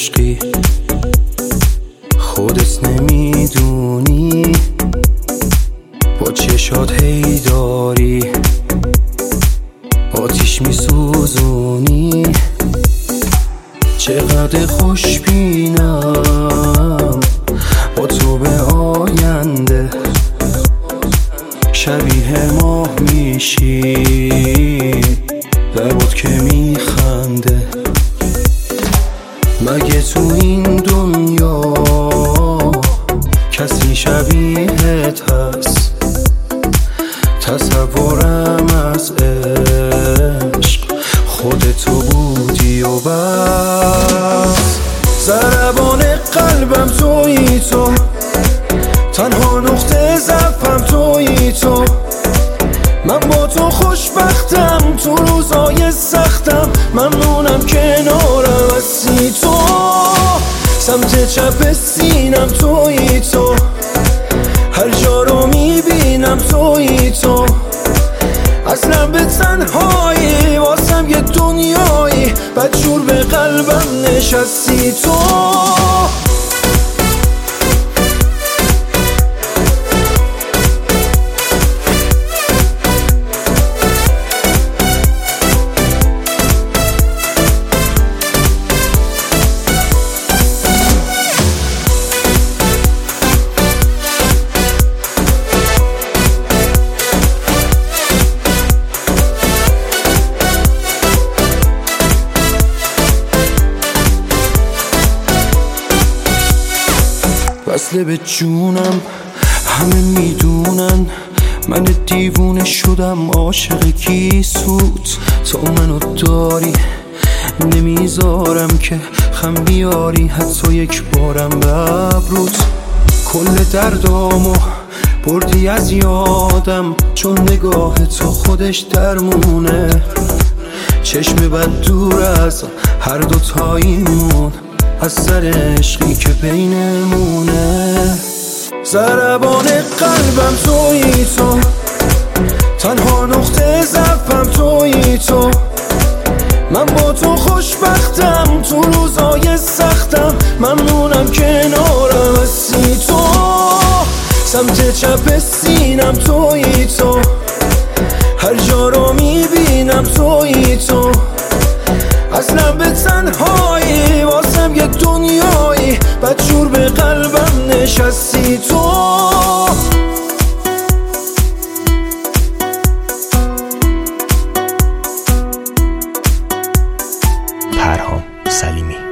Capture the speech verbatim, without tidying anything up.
عشقی خودت نمیدونی، با چشات هی داری آتیش میسوزونی. چقدر خوشبینم با تو به آینده، شبیه ماه میشی لبات که میخنده. مگه تو این دنیا کسی شبیهت هست؟ تصورم از عشق خودتو بودی و بس. ضربان قلبم تویی تو، تنها نقطه ضعفم تویی تو. من با تو خوشبختم تو روزای سختم، ممنونم کنارم هستی تو. سمت چپ سینم تویی تو، هر جا رو میبینم تویی تو. اصلا به تنهایی واسم یه دنیایی، بدجور به قلبم نشستی تو. وصله به جونم، همه میدونن من دیوونه شدم عاشق کی سود. تو منو داری نمیذارم که خم بیاری حتی یک بارم به ابروت. کل دردامو بردی از یادم، چون نگاه تو خودش درمونه. چشم بد دور از هر دو تاییمون، از سر عشقی که بینمونه. ضربان قلبم تویی تو، تنها نقطه ضعفم تویی تو. من با تو خوشبختم تو روزای سختم، ممنونم کنارم هستی تو. سمت چپ سینم تویی تو، هر جا رو میبینم تویی تو. اصلا به تنهایی واسم یه دنیایی، بدجور به قلبم نشستی تو. پرهام سلیمی.